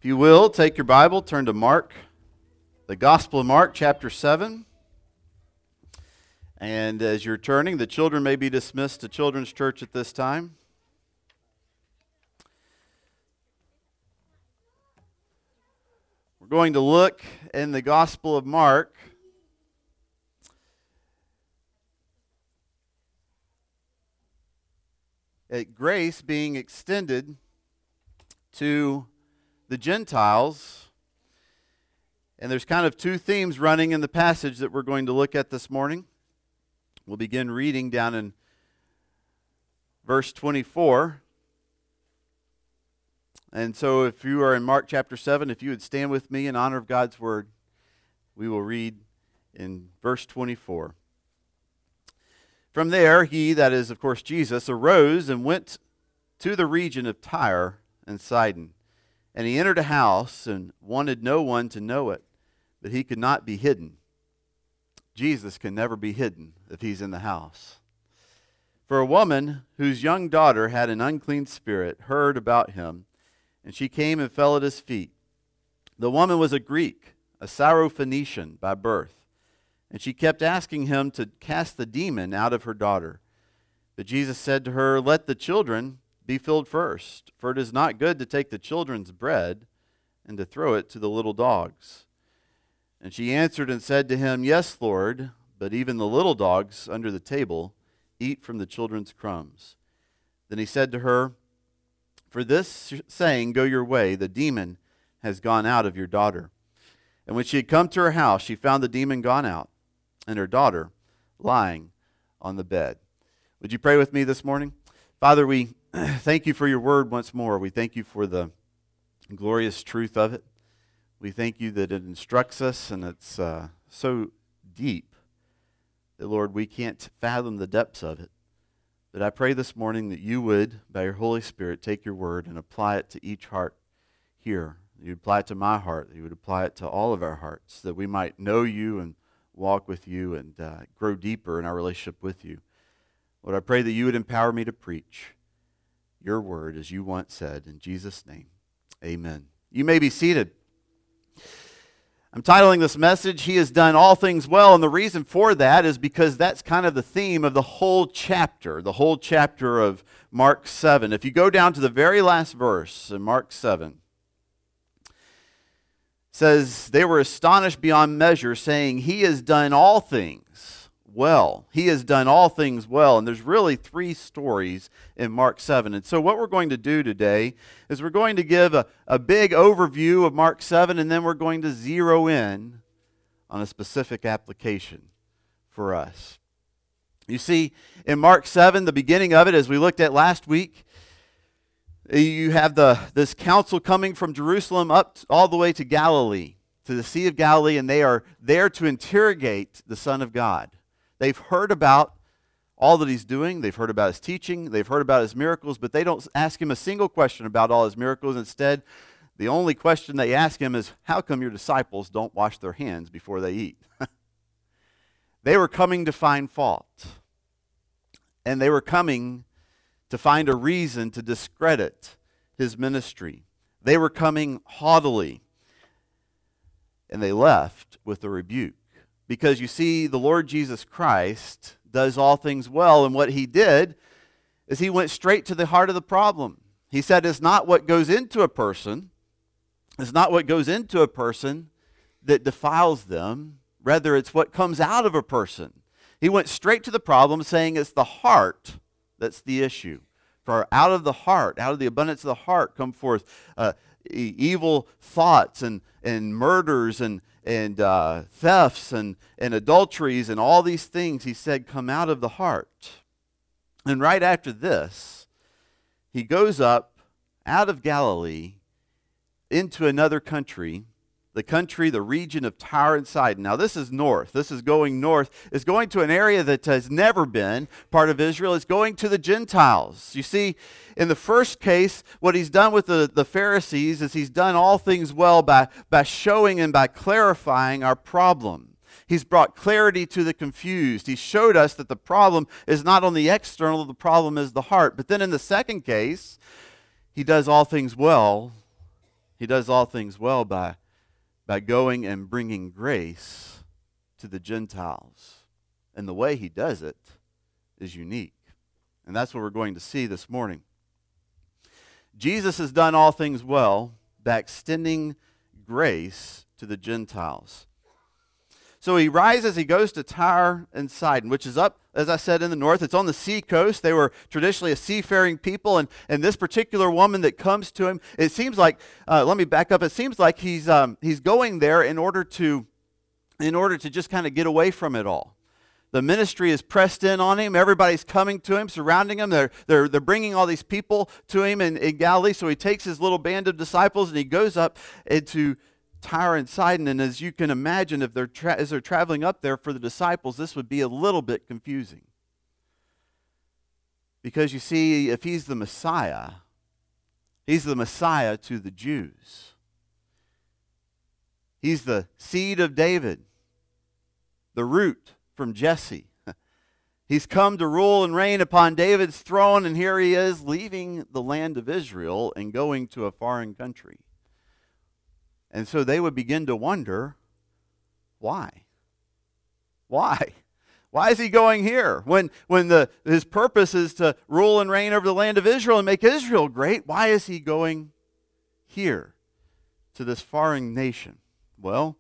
you will, take your Bible, turn to Mark, the Gospel of Mark, chapter 7. And as you're turning, the children may be dismissed to Children's Church at this time. We're going to look in the Gospel of Mark at grace being extended to the Gentiles. And there's kind of two themes running in the passage that we're going to look at this morning. We'll begin reading down in verse 24. And so if you are in Mark chapter 7, if you would stand with me in honor of God's word, we will read in verse 24. From there, he, that is, of course, Jesus, arose and went to the region of Tyre and Sidon. And he entered a house and wanted no one to know it, but he could not be hidden. Jesus can never be hidden if he's in the house. For a woman whose young daughter had an unclean spirit heard about him, and she came and fell at his feet. The woman was a Greek, a Syrophoenician by birth, and she kept asking him to cast the demon out of her daughter. But Jesus said to her, "Let the children be filled first, for it is not good to take the children's bread and to throw it to the little dogs." And she answered and said to him, "Yes, Lord, but even the little dogs under the table eat from the children's crumbs." Then he said to her, "For this saying, go your way, the demon has gone out of your daughter." And when she had come to her house, she found the demon gone out, and her daughter lying on the bed. Would you pray with me this morning? Father, we thank you for your word once more. We thank you for the glorious truth of it. We thank you that it instructs us, and it's so deep that, Lord, we can't fathom the depths of it. But I pray this morning that you would, by your Holy Spirit, take your word and apply it to each heart here. You would apply it to my heart. You would apply it to all of our hearts, that we might know you and walk with you and grow deeper in our relationship with you. Lord, I pray that you would empower me to preach your word as you once said. In Jesus' name, amen. You may be seated. I'm titling this message, "He has done all things well," and the reason for that is because that's kind of the theme of the whole chapter of Mark 7. If you go down to the very last verse in Mark 7, it says, "They were astonished beyond measure, saying, 'He has done all things well.'" He has done all things well. And there's really three stories in Mark 7. And so what we're going to do today is we're going to give a big overview of Mark 7, and then we're going to zero in on a specific application for us. You see, in Mark 7, the beginning of it, as we looked at last week, you have this council coming from Jerusalem up all the way to Galilee, to the Sea of Galilee, and they are there to interrogate the Son of God. They've heard about all that he's doing. They've heard about his teaching. They've heard about his miracles, but they don't ask him a single question about all his miracles. Instead, the only question they ask him is, "How come your disciples don't wash their hands before they eat?" They were coming to find fault, and they were coming to find a reason to discredit his ministry. They were coming haughtily, and they left with a rebuke. Because you see, the Lord Jesus Christ does all things well, and what he did is he went straight to the heart of the problem. He said it's not what goes into a person, that defiles them, rather it's what comes out of a person. He went straight to the problem, saying it's the heart that's the issue. For out of the heart, out of the abundance of the heart, come forth evil thoughts and murders and thefts and adulteries and all these things, he said, come out of the heart. And right after this, he goes up out of Galilee into another country, the region of Tyre and Sidon. Now this is north. This is going north. It's going to an area that has never been part of Israel. It's going to the Gentiles. You see, in the first case, what he's done with the Pharisees is he's done all things well by showing and by clarifying our problem. He's brought clarity to the confused. He showed us that the problem is not on the external, the problem is the heart. But then in the second case, he does all things well He does all things well by going and bringing grace to the Gentiles. And the way he does it is unique. And that's what we're going to see this morning. Jesus has done all things well by extending grace to the Gentiles. So he rises, he goes to Tyre and Sidon, which is up, as I said, in the north. It's on the sea coast. They were traditionally a seafaring people, and this particular woman that comes to him, it seems like, let me back up, it seems like he's going there in order to just kind of get away from it all. The ministry is pressed in on him. Everybody's coming to him, surrounding him. They're bringing all these people to him in Galilee. So he takes his little band of disciples and he goes up into Tyre and Sidon. And as you can imagine, if as they're traveling up there for the disciples, this would be a little bit confusing. Because you see, if he's the Messiah to the Jews. He's the seed of David, the root from Jesse. He's come to rule and reign upon David's throne, and here he is leaving the land of Israel and going to a foreign country. And so they would begin to wonder, why? Why? Why is he going here? When his purpose is to rule and reign over the land of Israel and make Israel great, why is he going here to this foreign nation? Well,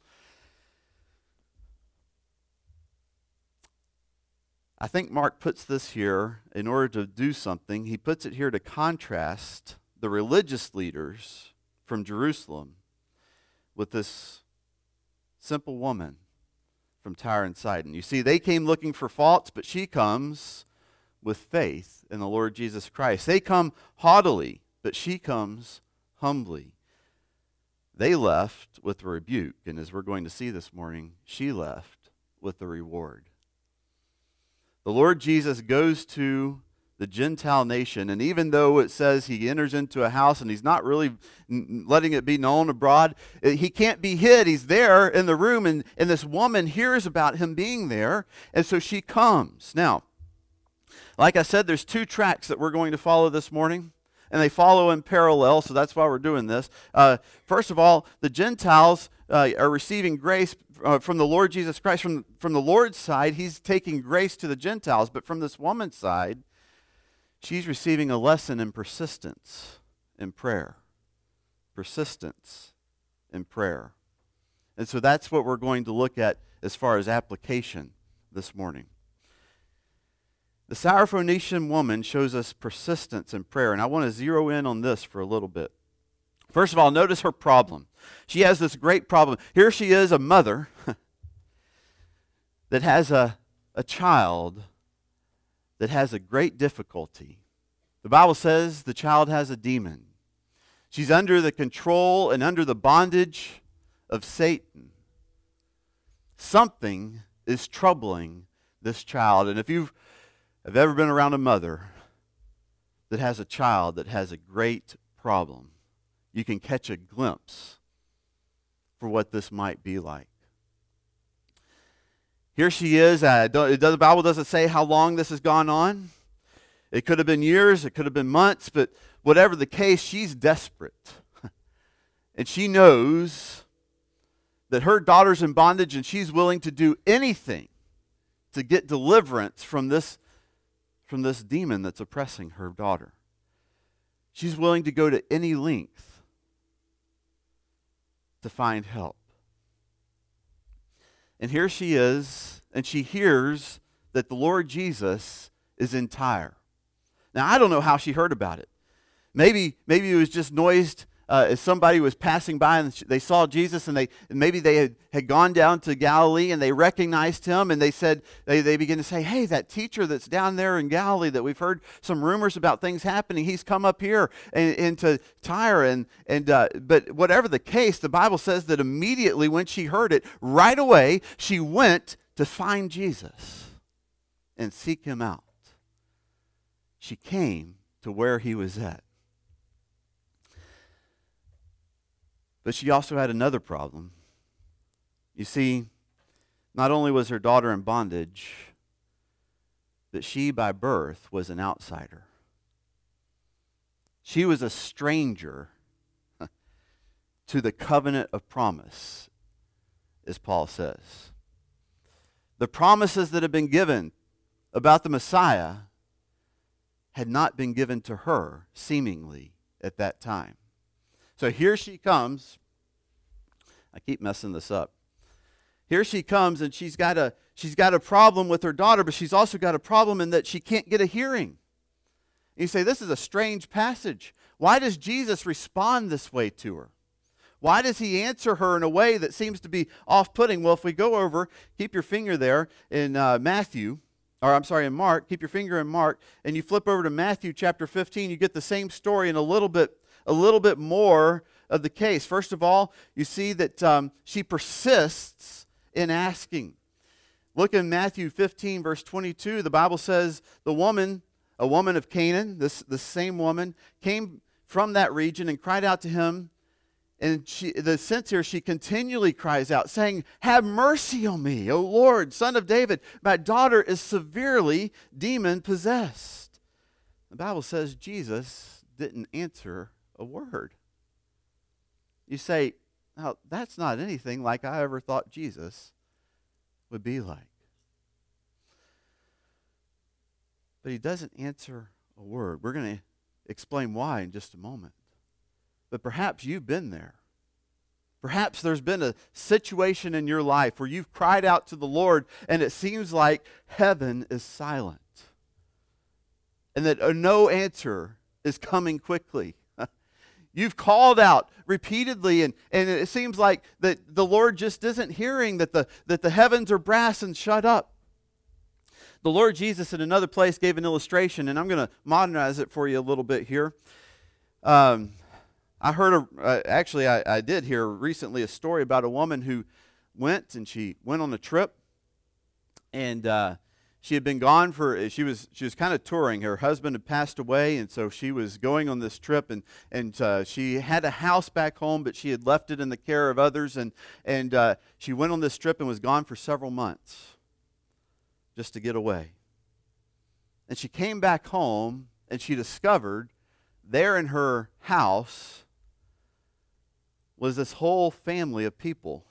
I think Mark puts this here in order to do something. He puts it here to contrast the religious leaders from Jerusalem with this simple woman from Tyre and Sidon. You see, they came looking for faults, but she comes with faith in the Lord Jesus Christ. They come haughtily, but she comes humbly. They left with a rebuke, and as we're going to see this morning, she left with a reward. The Lord Jesus goes to the Gentile nation, and even though it says he enters into a house and he's not really letting it be known abroad, he can't be hid. He's there in the room, and this woman hears about him being there, and so she comes. Now, like I said, there's two tracks that we're going to follow this morning, and they follow in parallel, so that's why we're doing this. First of all, the Gentiles are receiving grace from the Lord Jesus Christ. From the Lord's side, he's taking grace to the Gentiles. But from this woman's side, she's receiving a lesson in persistence in prayer. Persistence in prayer. And so that's what we're going to look at as far as application this morning. The Syrophoenician woman shows us persistence in prayer, and I want to zero in on this for a little bit. First of all, notice her problem. She has this great problem. Here she is, a mother that has a child that has a great difficulty. The Bible says the child has a demon. She's under the control and under the bondage of Satan. Something is troubling this child. And if you've ever been around a mother that has a child that has a great problem, you can catch a glimpse for what this might be like. Here she is. The Bible doesn't say how long this has gone on. It could have been years. It could have been months. But whatever the case, she's desperate. And she knows that her daughter's in bondage, and she's willing to do anything to get deliverance from this demon that's oppressing her daughter. She's willing to go to any length to find help. And here she is, and she hears that the Lord Jesus is in Tyre. Now, I don't know how she heard about it. Maybe it was just noised as somebody was passing by and they saw Jesus, and maybe they had gone down to Galilee and they recognized him, and they began to say, hey, that teacher that's down there in Galilee that we've heard some rumors about things happening, he's come up here into Tyre. But whatever the case, the Bible says that immediately when she heard it, right away, she went to find Jesus and seek him out. She came to where he was at. But she also had another problem. You see, not only was her daughter in bondage, but she by birth was an outsider. She was a stranger to the covenant of promise, as Paul says. The promises that have been given about the Messiah had not been given to her, seemingly, at that time. So here she comes. I keep messing this up. Here she comes, and she's got a problem with her daughter, but she's also got a problem in that she can't get a hearing. And you say, this is a strange passage. Why does Jesus respond this way to her? Why does he answer her in a way that seems to be off-putting? Well, if we go over, keep your finger there in in Mark, keep your finger in Mark, and you flip over to Matthew chapter 15, you get the same story in a little bit more of the case. First of all, you see that she persists in asking. Look in Matthew 15, verse 22. The Bible says a woman of Canaan, this same woman, came from that region and cried out to him. And the sense here, she continually cries out, saying, "Have mercy on me, O Lord, Son of David. My daughter is severely demon-possessed." The Bible says Jesus didn't answer a word. You say, now, that's not anything like I ever thought Jesus would be like. But he doesn't answer a word. We're going to explain why in just a moment. But perhaps you've been there. Perhaps there's been a situation in your life where you've cried out to the Lord and it seems like heaven is silent. And that no answer is coming quickly. You've called out repeatedly and it seems like that the Lord just isn't hearing, that the heavens are brass and shut up. The Lord Jesus in another place gave an illustration, and I'm going to modernize it for you a little bit here. I heard, I did hear recently a story about a woman who went on a trip, and she had been gone she was kind of touring. Her husband had passed away, and so she was going on this trip, and she had a house back home, but she had left it in the care of others, and she went on this trip and was gone for several months just to get away. And she came back home, and she discovered there in her house was this whole family of people.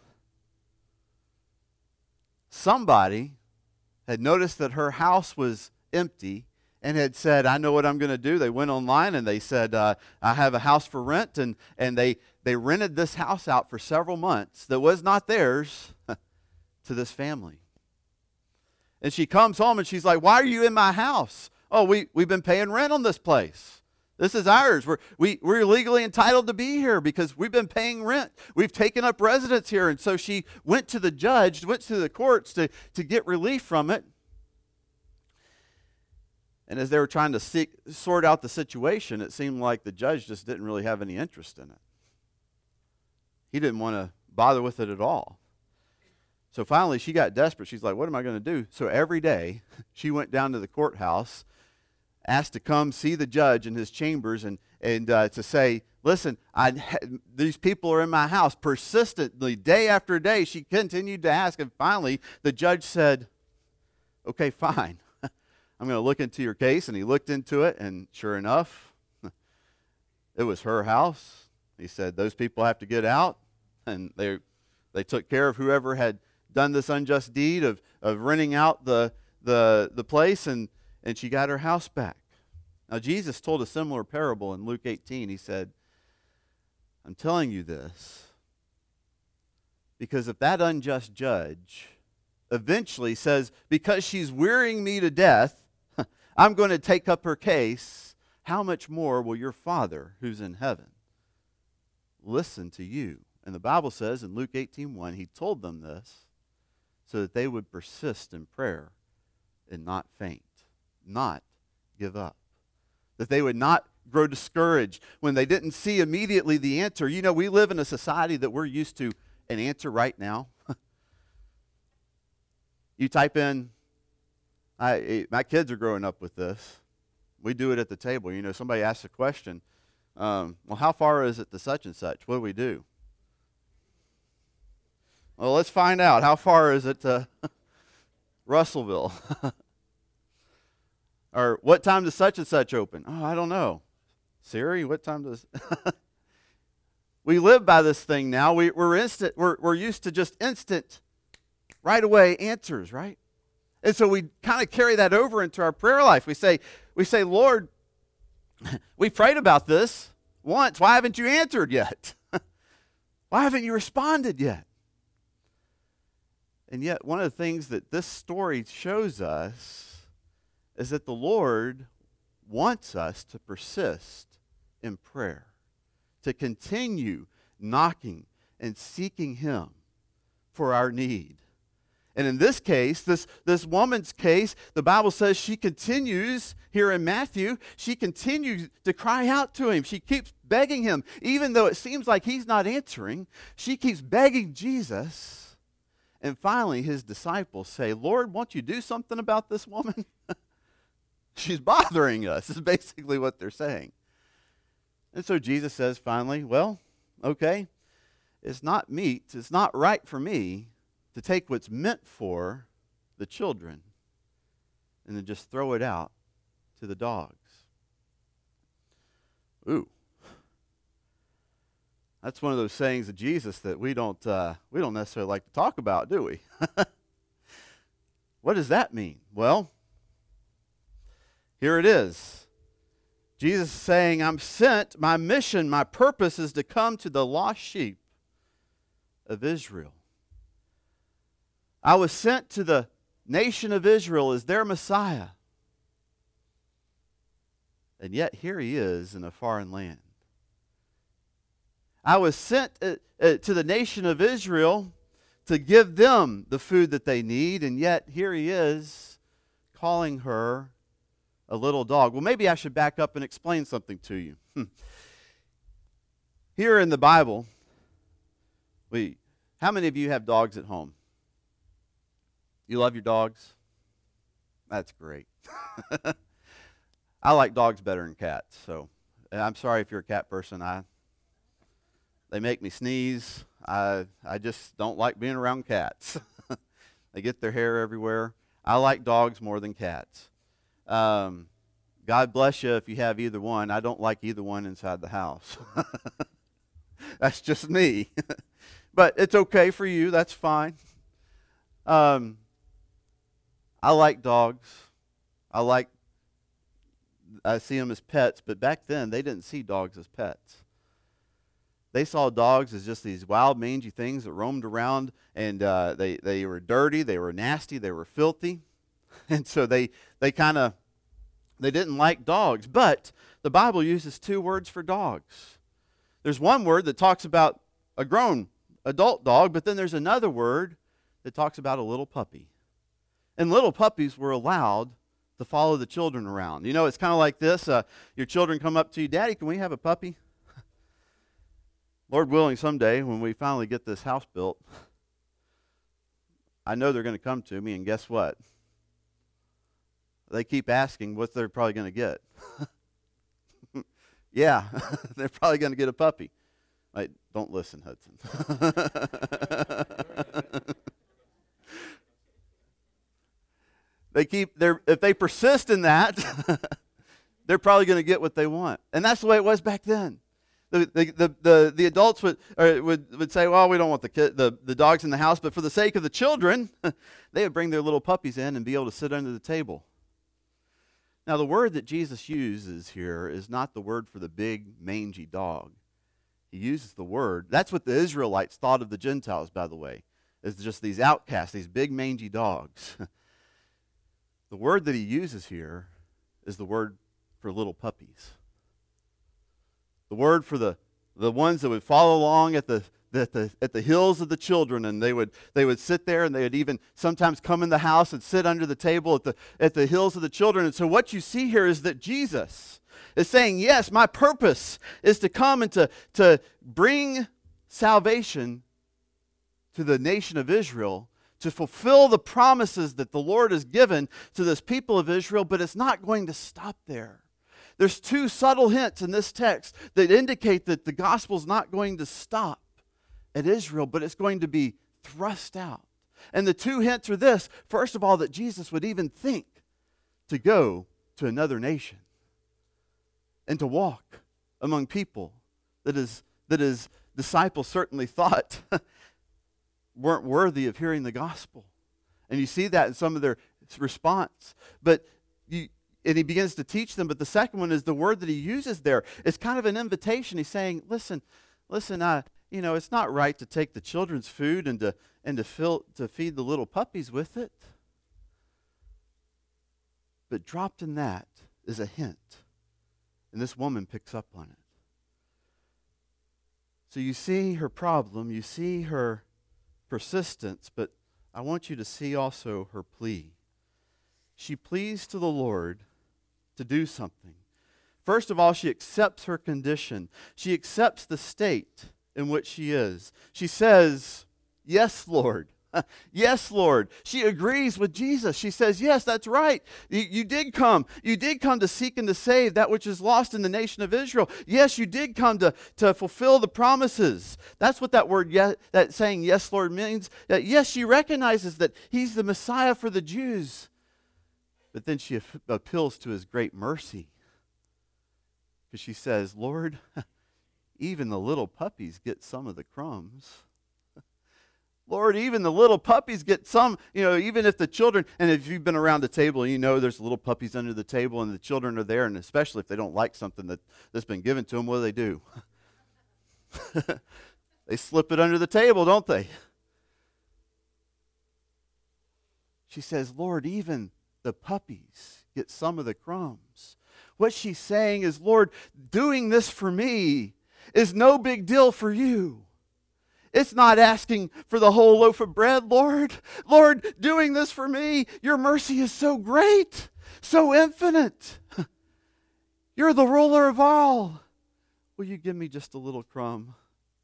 Somebody had noticed that her house was empty and had said, "I know what I'm going to do." They went online and they said, "I have a house for rent," and they rented this house out for several months that was not theirs to this family. And she comes home and she's like, "Why are you in my house?" "Oh, we've been paying rent on this place. This is ours. We're legally entitled to be here because we've been paying rent. We've taken up residence here." And so she went to the judge, went to the courts to get relief from it. And as they were trying to sort out the situation, it seemed like the judge just didn't really have any interest in it. He didn't want to bother with it at all. So finally, she got desperate. She's like, "What am I going to do?" So every day, she went down to the courthouse, asked to come see the judge in his chambers and to say, "Listen, these people are in my house." Persistently, day after day, she continued to ask, and finally, the judge said, "Okay, fine. I'm going to look into your case." And he looked into it, and sure enough, it was her house. He said, "Those people have to get out," and they took care of whoever had done this unjust deed of renting out the place, and she got her house back. Now, Jesus told a similar parable in Luke 18. He said, "I'm telling you this because if that unjust judge eventually says, 'Because she's wearying me to death, I'm going to take up her case,' how much more will your Father who's in heaven listen to you?" And the Bible says in Luke 18:1, he told them this so that they would persist in prayer and not faint, not give up. That they would not grow discouraged when they didn't see immediately the answer. You know, we live in a society that we're used to an answer right now. You type in, my kids are growing up with this. We do it at the table. You know, somebody asks a question. Well, how far is it to such and such? What do we do? Well, let's find out. How far is it to Russellville? Or what time does such and such open? Oh, I don't know. Siri, what time does... We live by this thing now. We're used to just instant, right away answers, right? And so we kind of carry that over into our prayer life. We say, Lord, we prayed about this once. Why haven't you answered yet? Why haven't you responded yet? And yet, one of the things that this story shows us is that the Lord wants us to persist in prayer, to continue knocking and seeking Him for our need. And in this case, this woman's case, the Bible says she continues, here in Matthew, she continues to cry out to Him. She keeps begging Him. Even though it seems like He's not answering, she keeps begging Jesus. And finally, His disciples say, Lord, won't you do something about this woman? She's bothering us, is basically what they're saying. And so Jesus says finally, well, okay, it's not right for me to take what's meant for the children and then just throw it out to the dogs. Ooh. That's one of those sayings of Jesus that we don't necessarily like to talk about, do we? What does that mean? Well, here it is. Jesus is saying, I'm sent, my mission, my purpose is to come to the lost sheep of Israel. I was sent to the nation of Israel as their Messiah. And yet here He is in a foreign land. I was sent to the nation of Israel to give them the food that they need, and yet here He is calling her a little dog. Well, maybe I should back up and explain something to you. Here in the Bible, how many of you have dogs at home? You love your dogs? That's great. I like dogs better than cats, so I'm sorry if you're a cat person. They make me sneeze. I just don't like being around cats. They get their hair everywhere. I like dogs more than cats. God bless you if you have either one. I don't like either one inside the house. That's just me. But it's okay for you. That's fine. I like dogs. I see them as pets, but back then they didn't see dogs as pets. They saw dogs as just these wild, mangy things that roamed around, and they were dirty, they were nasty, they were filthy, and so they didn't like dogs. But the Bible uses two words for dogs. There's one word that talks about a grown adult dog, but then there's another word that talks about a little puppy. And little puppies were allowed to follow the children around. You know, it's kind of like this. Your children come up to you, Daddy, can we have a puppy? Lord willing, someday when we finally get this house built, I know they're going to come to me, and guess what? They keep asking what they're probably going to get. Yeah, they're probably going to get a puppy. Like, don't listen, Hudson. If they persist in that, they're probably going to get what they want. And that's the way it was back then. The adults would say, well, we don't want the dogs in the house, but for the sake of the children, they would bring their little puppies in and be able to sit under the table. Now, the word that Jesus uses here is not the word for the big, mangy dog. He uses the word. That's what the Israelites thought of the Gentiles, by the way, is just these outcasts, these big, mangy dogs. The word that he uses here is the word for little puppies. The word for the ones that would follow along at the heels of the children, and they would sit there, and they would even sometimes come in the house and sit under the table at the heels of the children. And so what you see here is that Jesus is saying, yes, my purpose is to come and to bring salvation to the nation of Israel, to fulfill the promises that the Lord has given to this people of Israel, but it's not going to stop there. There's two subtle hints in this text that indicate that the gospel is not going to stop at Israel, but it's going to be thrust out. And the two hints are this. First of all, that Jesus would even think to go to another nation and to walk among people that is disciples certainly thought weren't worthy of hearing the gospel. And you see that in some of their response. And he begins to teach them, but the second one is the word that he uses there. It's kind of an invitation. He's saying, listen, it's not right to take the children's food and to feed the little puppies with it. But dropped in that is a hint. And this woman picks up on it. So you see her problem, you see her persistence, but I want you to see also her plea. She pleads to the Lord to do something. First of all, she accepts her condition. She accepts the state in which she is. She says, "Yes, Lord." Yes, Lord. She agrees with Jesus. She says, yes, that's right. You did come. You did come to seek and to save that which is lost in the nation of Israel. Yes, you did come to fulfill the promises. That's what that word, that saying, yes, Lord, means. That yes, she recognizes that he's the Messiah for the Jews. But then she appeals to his great mercy. Because she says, Lord, even the little puppies get some of the crumbs. Lord, even the little puppies get some, even if the children, and if you've been around the table, there's little puppies under the table and the children are there, and especially if they don't like something that's been given to them, what do? They slip it under the table, don't they? She says, Lord, even the puppies get some of the crumbs. What she's saying is, Lord, doing this for me is no big deal for you. It's not asking for the whole loaf of bread, Lord. Lord, doing this for me, your mercy is so great, so infinite. You're the ruler of all. Will you give me just a little crumb?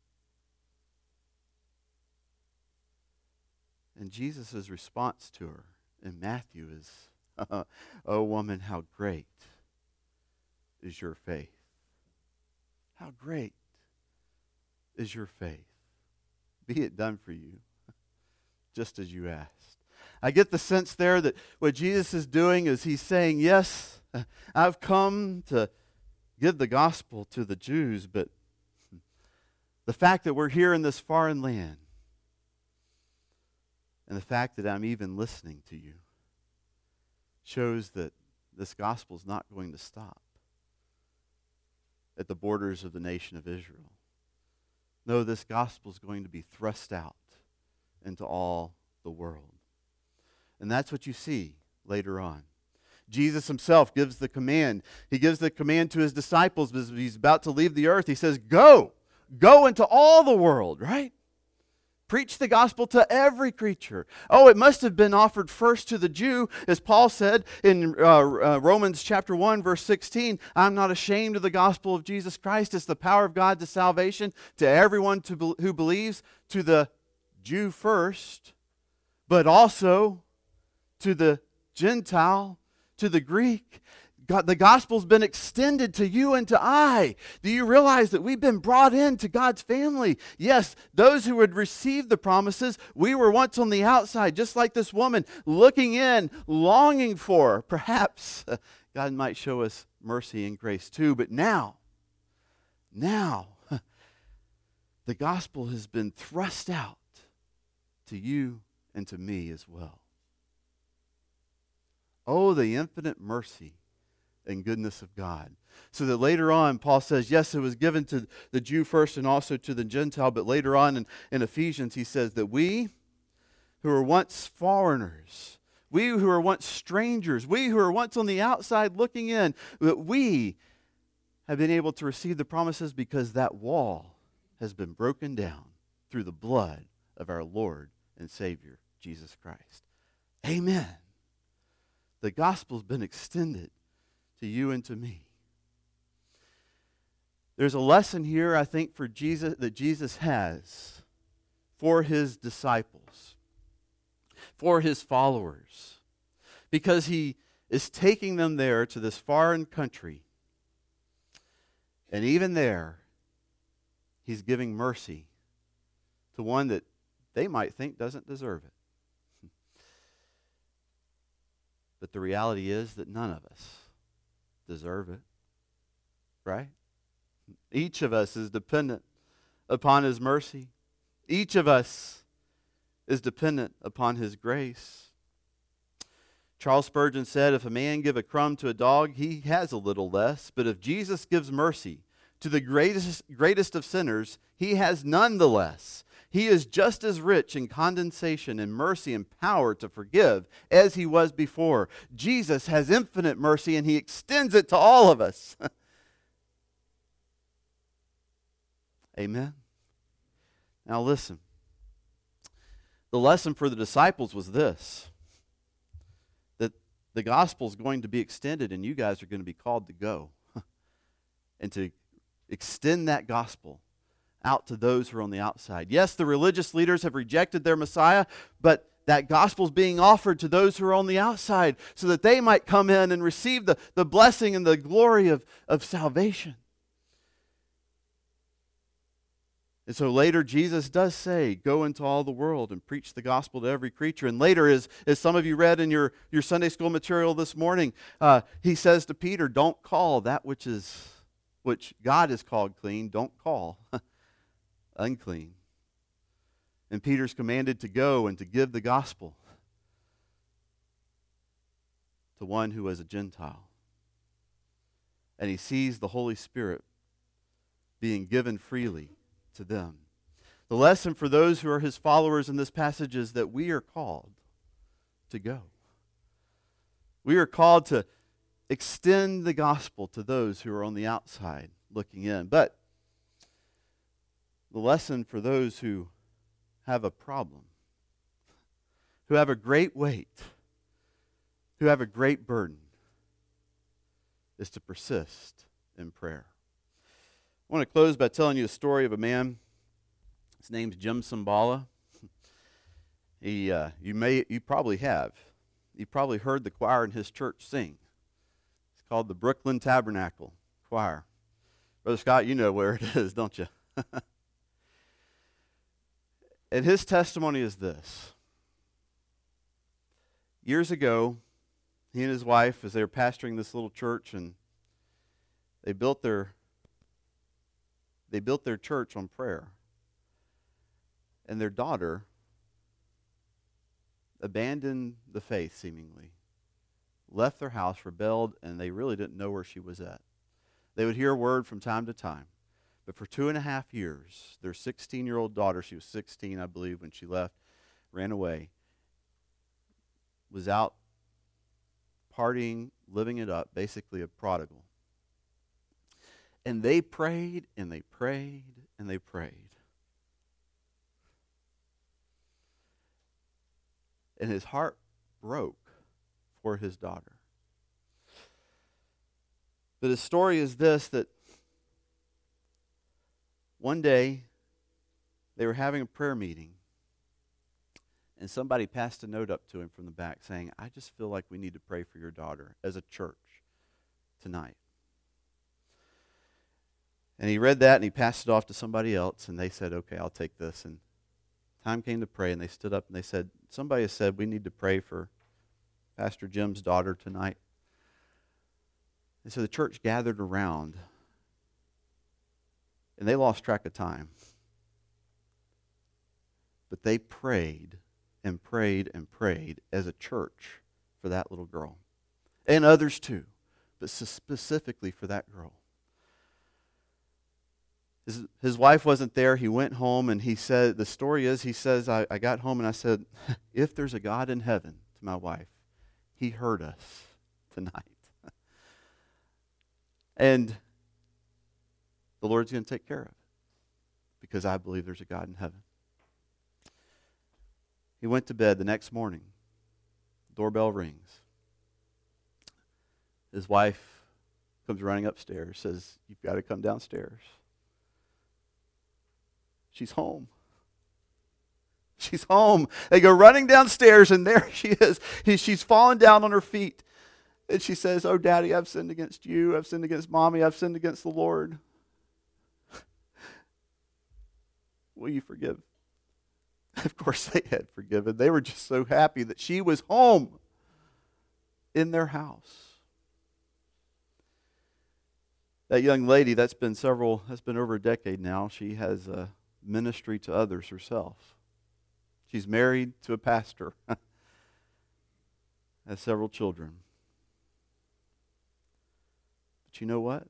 And Jesus' response to her in Matthew is, oh woman, how great is your faith. How great is your faith. Be it done for you, just as you asked. I get the sense there that what Jesus is doing is he's saying, yes, I've come to give the gospel to the Jews, but the fact that we're here in this foreign land and the fact that I'm even listening to you shows that this gospel is not going to stop at the borders of the nation of Israel. No, this gospel is going to be thrust out into all the world. And that's what you see later on. Jesus himself gives the command. He gives the command to his disciples as he's about to leave the earth. He says, go into all the world, right? Preach the gospel to every creature. Oh, it must have been offered first to the Jew, as Paul said in Romans chapter 1, verse 16, I'm not ashamed of the gospel of Jesus Christ. It's the power of God to salvation to everyone who believes, to the Jew first, but also to the Gentile, to the Greek. God, the gospel's been extended to you and to I. Do you realize that we've been brought into God's family? Yes, those who would receive the promises, we were once on the outside, just like this woman, looking in, longing for. Perhaps God might show us mercy and grace too, but now, the gospel has been thrust out to you and to me as well. Oh, the infinite mercy and goodness of God. So that later on, Paul says, yes, it was given to the Jew first and also to the Gentile, but later on in Ephesians, he says that we who were once foreigners, we who were once strangers, we who were once on the outside looking in, that we have been able to receive the promises because that wall has been broken down through the blood of our Lord and Savior, Jesus Christ. Amen. The gospel's been extended to you and to me. There's a lesson here, I think, for Jesus that Jesus has for his disciples, for his followers, because he is taking them there to this foreign country. And even there, he's giving mercy to one that they might think doesn't deserve it. But the reality is that none of us deserve it, right? Each of us is dependent upon His mercy. Each of us is dependent upon His grace. Charles Spurgeon said, if a man give a crumb to a dog, he has a little less. But if Jesus gives mercy to the greatest of sinners, He has none the less. He is just as rich in condescension and mercy and power to forgive as He was before. Jesus has infinite mercy and He extends it to all of us. Amen. Now listen. The lesson for the disciples was this: that the gospel is going to be extended and you guys are going to be called to go and to extend that gospel out to those who are on the outside. Yes, the religious leaders have rejected their Messiah, but that gospel is being offered to those who are on the outside so that they might come in and receive the blessing and the glory of salvation. And so later Jesus does say, go into all the world and preach the gospel to every creature. And later, as some of you read in your Sunday school material this morning, He says to Peter, don't call that which God has called clean, don't call unclean. And Peter's commanded to go and to give the gospel to one who is a Gentile. And he sees the Holy Spirit being given freely to them. The lesson for those who are His followers in this passage is that we are called to go. We are called to extend the gospel to those who are on the outside looking in. But the lesson for those who have a problem, who have a great weight, who have a great burden, is to persist in prayer. I want to close by telling you a story of a man. His name's Jim Cymbala. You probably have. You probably heard the choir in his church sing. It's called the Brooklyn Tabernacle Choir. Brother Scott, you know where it is, don't you? And his testimony is this. Years ago, he and his wife, as they were pastoring this little church, and they built their church on prayer. And their daughter abandoned the faith, seemingly. Left their house, rebelled, and they really didn't know where she was at. They would hear a word from time to time. But for 2.5 years, their 16-year-old daughter, she was 16, I believe, when she left, ran away, was out partying, living it up, basically a prodigal. And they prayed, and they prayed, and they prayed. And his heart broke for his daughter. But his story is this, that one day they were having a prayer meeting, and somebody passed a note up to him from the back saying, I just feel like we need to pray for your daughter as a church tonight. And he read that and he passed it off to somebody else, and they said, okay, I'll take this. And time came to pray, and they stood up and they said, somebody has said we need to pray for Pastor Jim's daughter tonight. And so the church gathered around, and they lost track of time. But they prayed and prayed and prayed as a church for that little girl. And others too, but specifically for that girl. His wife wasn't there. He went home and he said, the story is, he says, I got home and I said, if there's a God in heaven, to my wife, He heard us tonight. And the Lord's going to take care of it because I believe there's a God in heaven. He went to bed the next morning. Doorbell rings. His wife comes running upstairs, says, you've got to come downstairs. She's home. She's home. They go running downstairs, and there she is. She's fallen down on her feet. And she says, oh, Daddy, I've sinned against you. I've sinned against Mommy. I've sinned against the Lord. Will you forgive? Of course they had forgiven. They were just so happy that she was home in their house. That young lady, that's been over a decade now. She has ministry to others herself. She's married to a pastor, has several children. But you know what?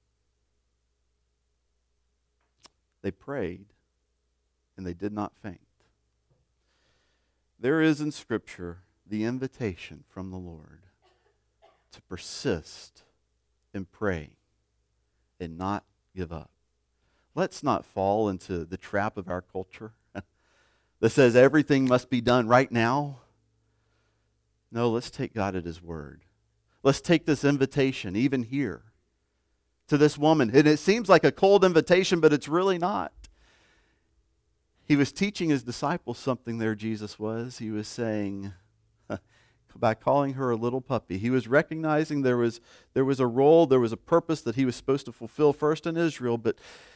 They prayed, and they did not faint. There is in Scripture the invitation from the Lord to persist in praying and not give up. Let's not fall into the trap of our culture that says everything must be done right now. No, let's take God at His word. Let's take this invitation, even here, to this woman. And it seems like a cold invitation, but it's really not. He was teaching His disciples something there, Jesus was. He was saying, by calling her a little puppy, He was recognizing there was a role, there was a purpose that He was supposed to fulfill first in Israel, but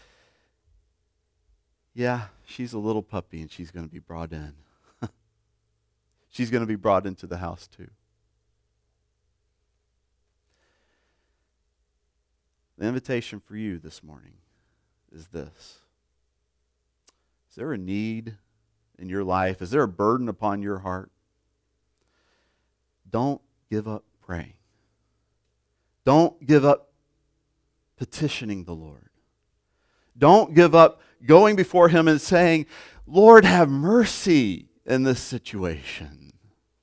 yeah, she's a little puppy and she's going to be brought in. She's going to be brought into the house too. The invitation for you this morning is this. Is there a need in your life? Is there a burden upon your heart? Don't give up praying. Don't give up petitioning the Lord. Don't give up going before Him and saying, Lord, have mercy in this situation.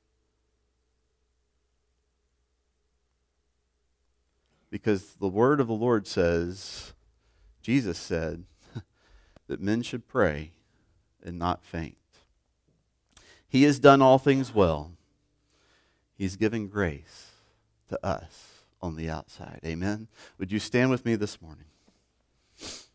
Because the word of the Lord says, Jesus said, that men should pray and not faint. He has done all things well. He's given grace to us on the outside. Amen? Would you stand with me this morning?